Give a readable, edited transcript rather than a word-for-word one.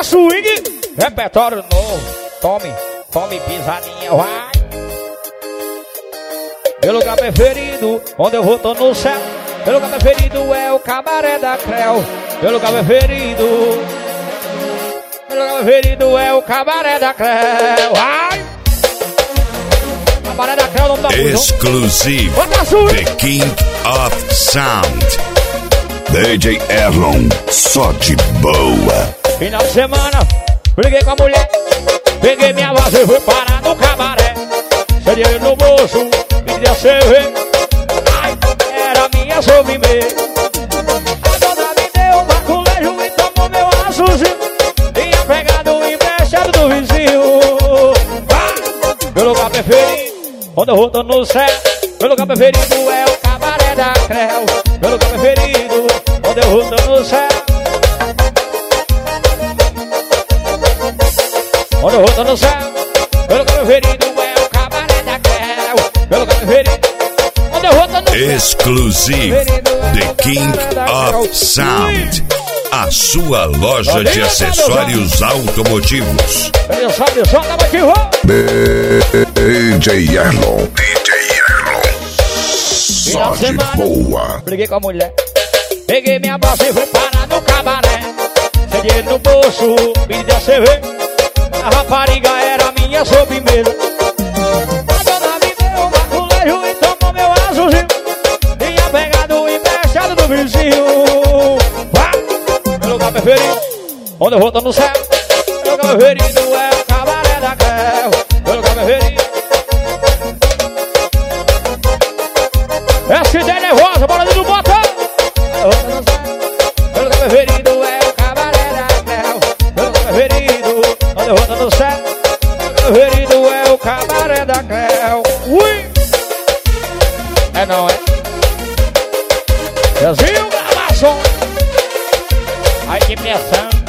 Bota swing, repertório novo. Tome pisadinha, vai. Meu lugar preferido, onde eu vou tô no céu. Meu lugar preferido é o cabaré da Creu. Meu lugar preferido é o cabaré da Creu. Vai. Cabaré da Creu, nome da música. Exclusive, The King of Sound. DJ Erlon, só de boa. Final de semana, briguei com a mulher. Peguei minha voz e fui parar no cabaré. Sem dinheiro no bolso, me deu cerveja. Ai, era minha sobremesa. A dona me deu um baculejo e tomou meu azulzinho. Tinha pegado o emprestado do vizinho. Meu lugar preferido, onde eu vou tô no céu. Meu lugar preferido é o cabaré da Creu. Meu lugar preferido, onde eu vou tô no céu. Onde eu vou tô no céu. Meu lugar preferido é o cabaré da Creu. Meu lugar preferido, onde eu vou tô no céu. Exclusive, The King of Sound. A sua loja de acessórios automotivos. DJ Erlon. Só de boa. Briguei com a mulher. Peguei minha bolsa e fui parar no cabaré. Sem dinheiro no bolso, me deu cerveja. A rapariga era minha sobremesa. A dona me deu um baculejo e tomou meu azulzinho. Tinha pegado o emprestado do vizinho. Meu lugar preferido, onde eu vou tô no céu. Meu lugar preferido é o cabaré da Creu. Meu lugar preferido. Essa ideia nervosa, bora de bota. Meu lugar preferido é o cabaré da Creu. Meu lugar preferido, onde eu vou tô no céu. Meu lugar preferido é o cabaré da Creu. Ui! É não, é? Brasil, gravação. Ai, que pressão.